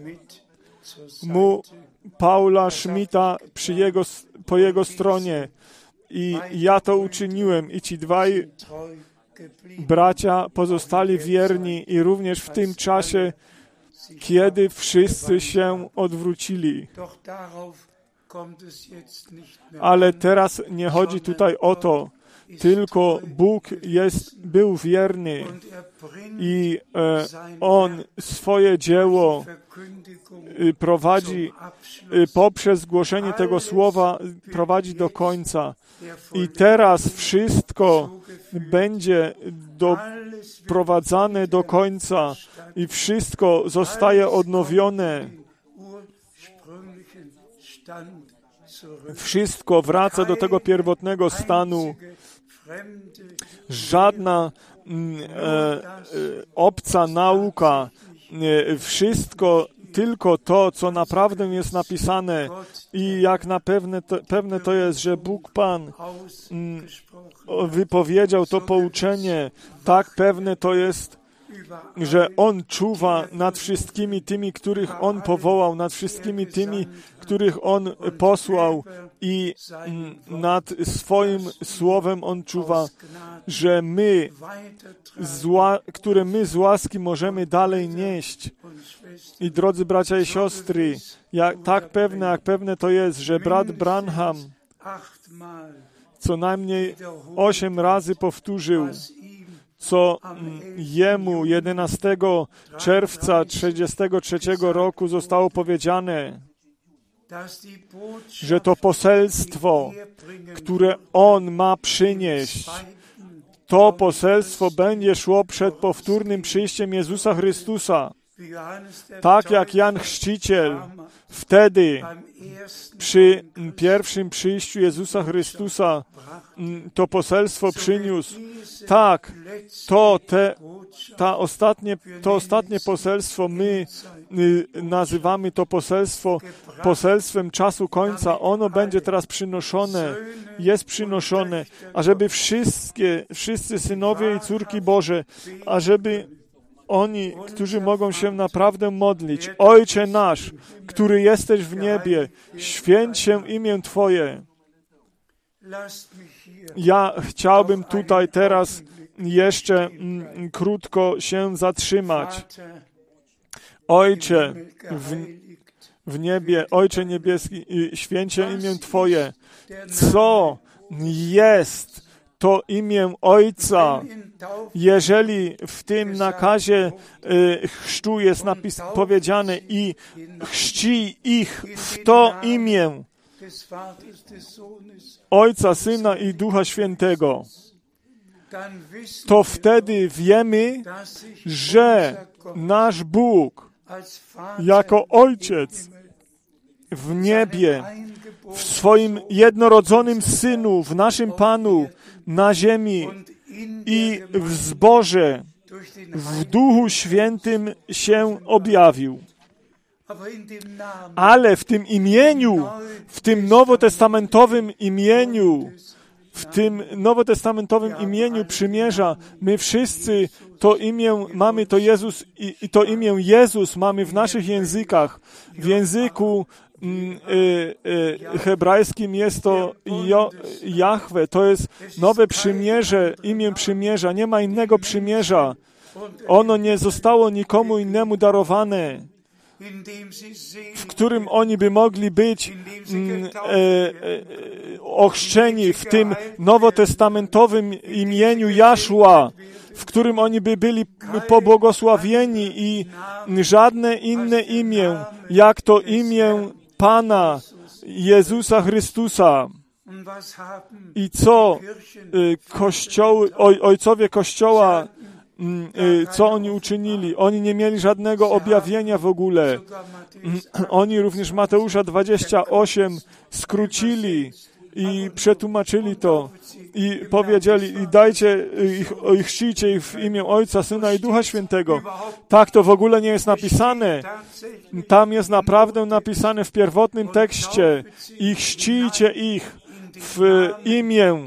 mu Paula Schmidta po jego stronie. I ja to uczyniłem i ci dwaj bracia pozostali wierni i również w tym czasie, kiedy wszyscy się odwrócili. Ale teraz nie chodzi tutaj o to, tylko Bóg był wierny i On swoje dzieło prowadzi poprzez głoszenie tego słowa, prowadzi do końca. I teraz wszystko będzie doprowadzane do końca i wszystko zostaje odnowione. Wszystko wraca do tego pierwotnego stanu. Żadna obca nauka, wszystko tylko to, co naprawdę jest napisane i jak na pewne to jest, że Bóg Pan wypowiedział to pouczenie, tak pewne to jest, że On czuwa nad wszystkimi tymi, których On powołał, nad wszystkimi tymi, których On posłał i nad swoim słowem On czuwa, że które my z łaski możemy dalej nieść. I drodzy bracia i siostry, jak pewne to jest, że brat Branham co najmniej 8 razy powtórzył, co jemu 11 czerwca 1933 roku zostało powiedziane, że to poselstwo, które on ma przynieść, to poselstwo będzie szło przed powtórnym przyjściem Jezusa Chrystusa. Tak jak Jan Chrzciciel wtedy przy pierwszym przyjściu Jezusa Chrystusa to poselstwo przyniósł. Tak, to ostatnie poselstwo my nazywamy to poselstwem czasu końca. Ono będzie teraz przynoszone, jest przynoszone, ażeby wszyscy synowie i córki Boże, ażeby oni, którzy mogą się naprawdę modlić. Ojcze nasz, który jesteś w niebie, święć się imię Twoje. Ja chciałbym tutaj teraz jeszcze krótko się zatrzymać. Ojcze w niebie, Ojcze niebieski, święć się imię Twoje. Co jest to imię Ojca. Jeżeli w tym nakazie chrztu jest powiedziane i chrzci ich w to imię Ojca, Syna i Ducha Świętego, to wtedy wiemy, że nasz Bóg jako Ojciec w niebie, w swoim jednorodzonym Synu, w naszym Panu na ziemi i w zborze, w Duchu Świętym się objawił. Ale w tym imieniu, w tym nowotestamentowym imieniu, w tym nowotestamentowym imieniu przymierza, my wszyscy to imię mamy, to Jezus i to imię Jezus mamy w naszych językach. W języku hebrajskim jest to Jahwe, to jest nowe przymierze, imię przymierza, nie ma innego przymierza. Ono nie zostało nikomu innemu darowane, w którym oni by mogli być ochrzczeni w tym nowotestamentowym imieniu Jaszua, w którym oni by byli pobłogosławieni i żadne inne imię, jak to imię Pana Jezusa Chrystusa. I co ojcowie Kościoła, co oni uczynili? Oni nie mieli żadnego objawienia w ogóle. Oni również Mateusza 28 skrócili i przetłumaczyli to i powiedzieli, i dajcie ich, chrzcijcie ich w imię Ojca, Syna i Ducha Świętego. Tak to w ogóle nie jest napisane. Tam jest naprawdę napisane w pierwotnym tekście i chrzcijcie ich w imię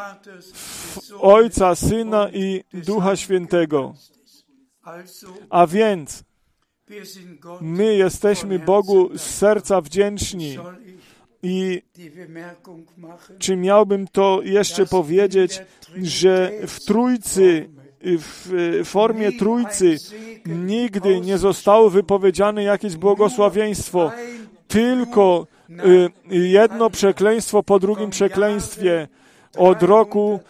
Ojca, Syna i Ducha Świętego. A więc my jesteśmy Bogu z serca wdzięczni. I czy miałbym to jeszcze powiedzieć, że w Trójcy, w formie Trójcy nigdy nie zostało wypowiedziane jakieś błogosławieństwo, tylko jedno przekleństwo po drugim przekleństwie od roku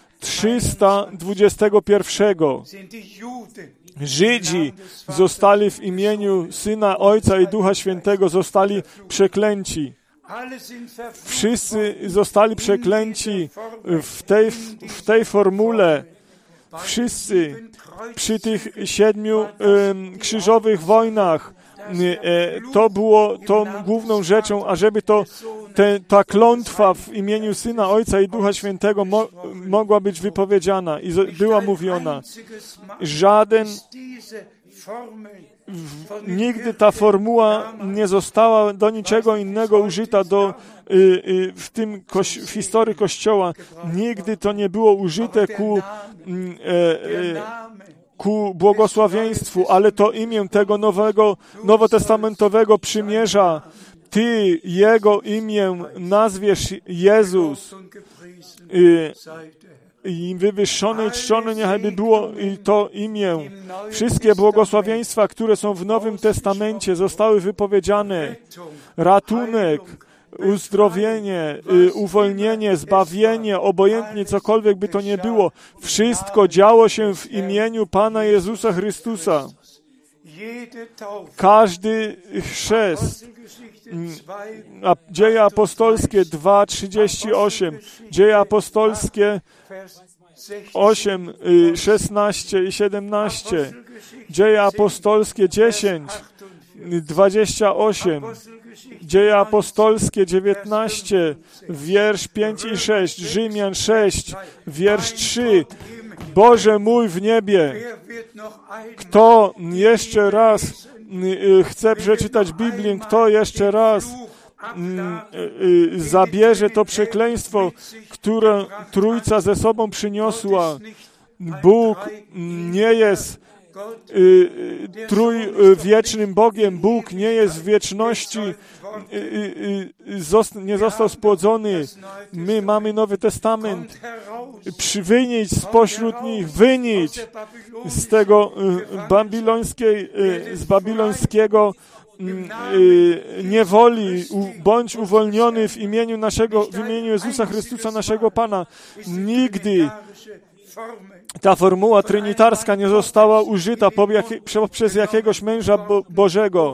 321. Żydzi zostali w imieniu Syna, Ojca i Ducha Świętego zostali przeklęci. Wszyscy zostali przeklęci w tej formule. Wszyscy przy tych 7 krzyżowych wojnach. To było tą główną rzeczą, ażeby ta klątwa w imieniu Syna, Ojca i Ducha Świętego mogła być wypowiedziana i była mówiona. Nigdy ta formuła nie została do niczego innego użyta w historii Kościoła. Nigdy to nie było użyte ku błogosławieństwu, ale to imię tego nowotestamentowego przymierza, Ty Jego imię nazwiesz Jezus. I wywyższone i czczone niechaj by było i to imię. Wszystkie błogosławieństwa, które są w Nowym Testamencie, zostały wypowiedziane. Ratunek, uzdrowienie, uwolnienie, zbawienie, obojętnie cokolwiek by to nie było. Wszystko działo się w imieniu Pana Jezusa Chrystusa. Każdy chrzest. Dzieje apostolskie 2:38, Dzieje apostolskie 8, 16 i 17, Dzieje apostolskie 10, 28, Dzieje apostolskie 19, wiersz 5 i 6, Rzymian 6, wiersz 3, Boże mój w niebie, kto jeszcze raz chce przeczytać Biblię, kto jeszcze raz zabierze to przekleństwo, które Trójca ze sobą przyniosła. Bóg nie jest trójwiecznym Bogiem. Bóg nie jest w wieczności, nie został spłodzony. My mamy Nowy Testament. Wynić spośród nich, wynić z tego z babilońskiego niewoli, bądź uwolniony w imieniu Jezusa Chrystusa, naszego Pana. Nigdy ta formuła trinitarska nie została użyta przez jakiegoś męża Bożego.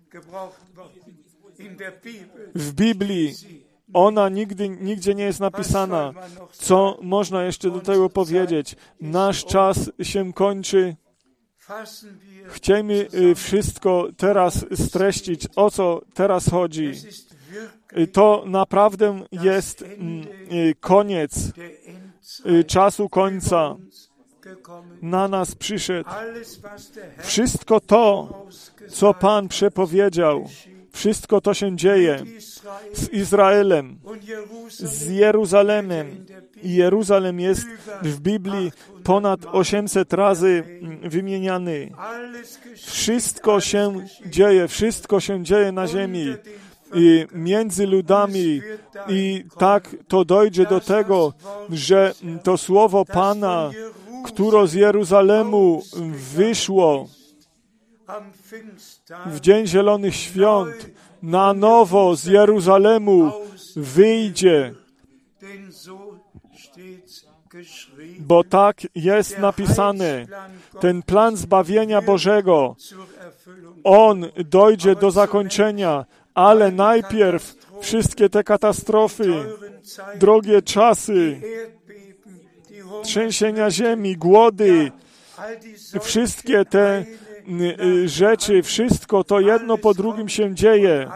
W Biblii ona nigdzie nie jest napisana. Co można jeszcze do tego powiedzieć? Nasz czas się kończy. Chcemy wszystko teraz streścić. O co teraz chodzi? To naprawdę jest koniec czasu końca. Na nas przyszedł. Wszystko to, co Pan przepowiedział, wszystko to się dzieje z Izraelem, z Jeruzalemem. I Jeruzalem jest w Biblii ponad 800 razy wymieniany. Wszystko się dzieje na ziemi i między ludami. I tak to dojdzie do tego, że to słowo Pana, które z Jeruzalemu wyszło w Dzień Zielonych Świąt, na nowo z Jeruzalemu wyjdzie. Bo tak jest napisane. Ten plan zbawienia Bożego, on dojdzie do zakończenia, ale najpierw wszystkie te katastrofy, drogie czasy, trzęsienia ziemi, głody, wszystkie te rzeczy, wszystko to jedno po drugim się dzieje.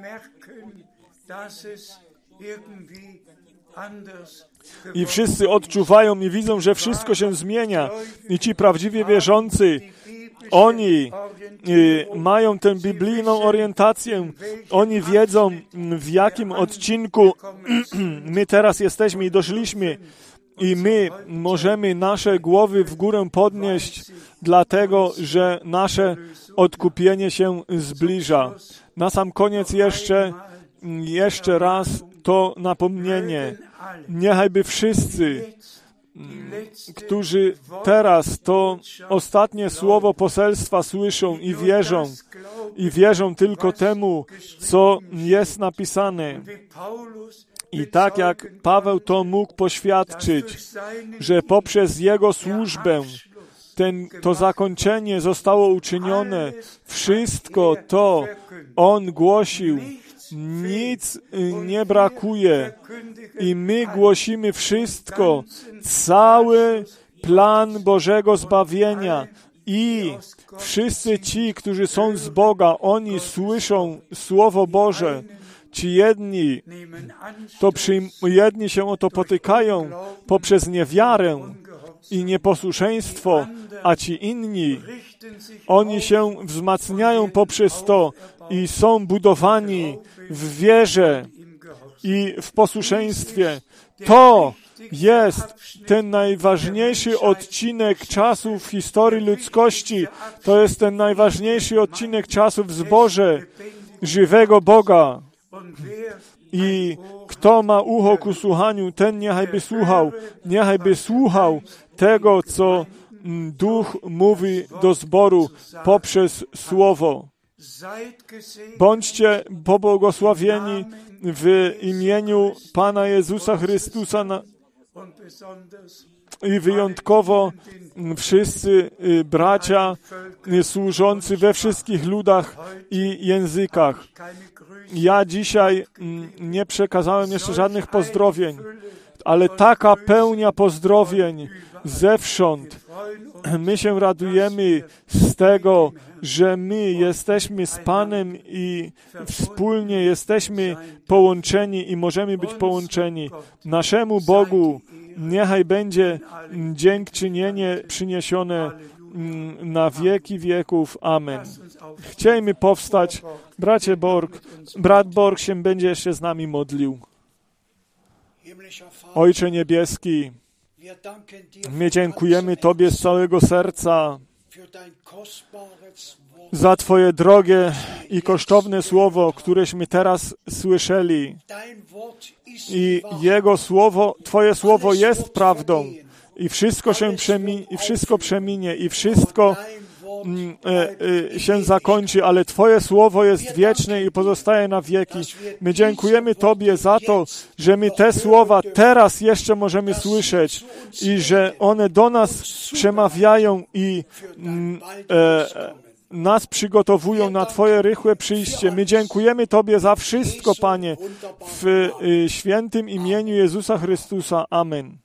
I wszyscy odczuwają i widzą, że wszystko się zmienia. I ci prawdziwie wierzący, oni mają tę biblijną orientację. Oni wiedzą, w jakim odcinku my teraz jesteśmy i doszliśmy. I my możemy nasze głowy w górę podnieść, dlatego, że nasze odkupienie się zbliża. Na sam koniec jeszcze raz to napomnienie. Niechajby wszyscy, którzy teraz to ostatnie słowo poselstwa słyszą i wierzą tylko temu, co jest napisane. I tak jak Paweł to mógł poświadczyć, że poprzez jego służbę to zakończenie zostało uczynione, wszystko to on głosił, nic nie brakuje i my głosimy wszystko, cały plan Bożego zbawienia i wszyscy ci, którzy są z Boga, oni słyszą Słowo Boże. Ci jedni się o to potykają poprzez niewiarę i nieposłuszeństwo, a ci inni, oni się wzmacniają poprzez to i są budowani w wierze i w posłuszeństwie. To jest ten najważniejszy odcinek czasu w historii ludzkości. To jest ten najważniejszy odcinek czasu w zborze żywego Boga. I kto ma ucho ku słuchaniu, ten niechajby słuchał tego, co Duch mówi do zboru poprzez Słowo. Bądźcie pobłogosławieni w imieniu Pana Jezusa Chrystusa i wyjątkowo wszyscy bracia służący we wszystkich ludach i językach. Ja dzisiaj nie przekazałem jeszcze żadnych pozdrowień, ale taka pełnia pozdrowień zewsząd. My się radujemy z tego, że my jesteśmy z Panem i wspólnie jesteśmy połączeni i możemy być połączeni. Naszemu Bogu niechaj będzie dziękczynienie przyniesione na wieki wieków. Amen. Chciejmy powstać. Brat Borg się będzie jeszcze z nami modlił. Ojcze Niebieski, my dziękujemy Tobie z całego serca za Twoje drogie i kosztowne słowo, któreśmy teraz słyszeli. I Twoje słowo jest prawdą. I wszystko przeminie. I wszystko się zakończy, ale Twoje słowo jest wieczne i pozostaje na wieki. My dziękujemy Tobie za to, że my te słowa teraz jeszcze możemy słyszeć i że one do nas przemawiają i nas przygotowują na Twoje rychłe przyjście. My dziękujemy Tobie za wszystko, Panie, w świętym imieniu Jezusa Chrystusa. Amen.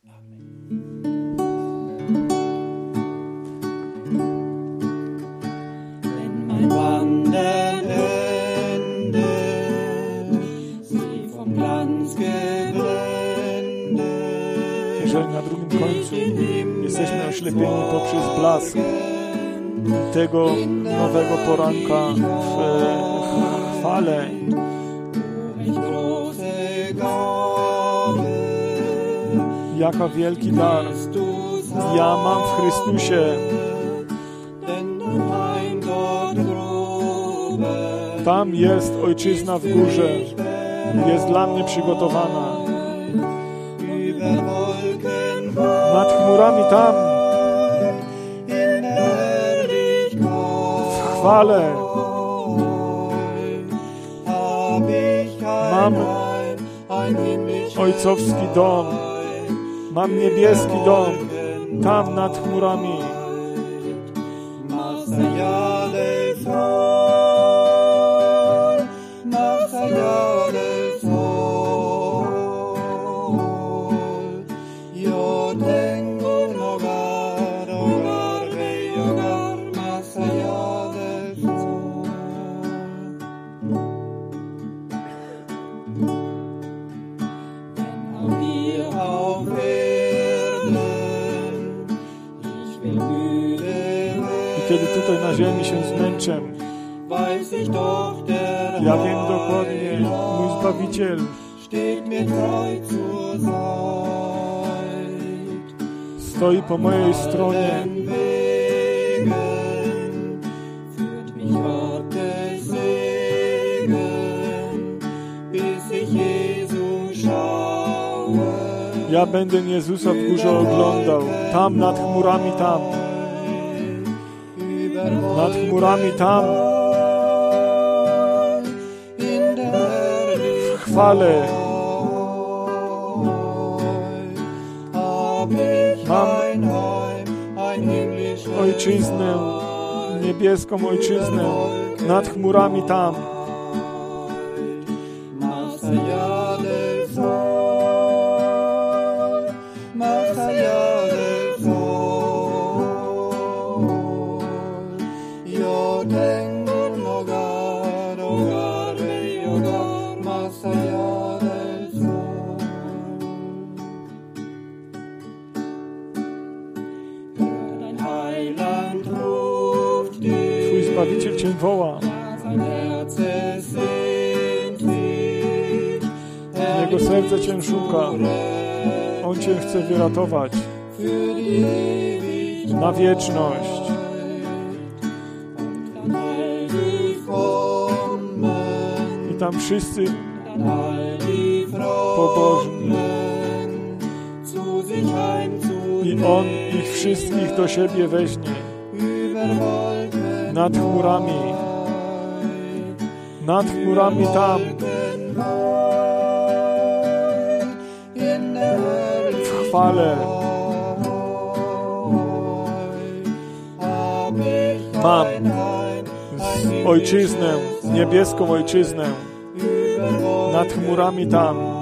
Jeżeli na drugim końcu jesteśmy oślepieni poprzez blask tego nowego poranka w chwale, jaka wielki dar ja mam w Chrystusie. Tam jest ojczyzna w górze, jest dla mnie przygotowana. Nad chmurami tam, w chwale, mam ojcowski dom, mam niebieski dom, tam nad chmurami. Kiedy tutaj na ziemi się zmęczę, ja wiem dokładnie, mój Zbawiciel stoi po mojej stronie. Ja będę Jezusa w górze oglądał, tam nad chmurami tam. Nad chmurami tam, w chwale, mam ojczyznę, niebieską ojczyznę, nad chmurami tam. Zbawiciel Cię woła. Jego serce Cię szuka. On Cię chce wyratować na wieczność. I tam wszyscy pobożni. I On ich wszystkich do siebie weźmie. Nad chmurami tam, w chwale, mam ojczyznę, niebieską ojczyznę, nad chmurami tam.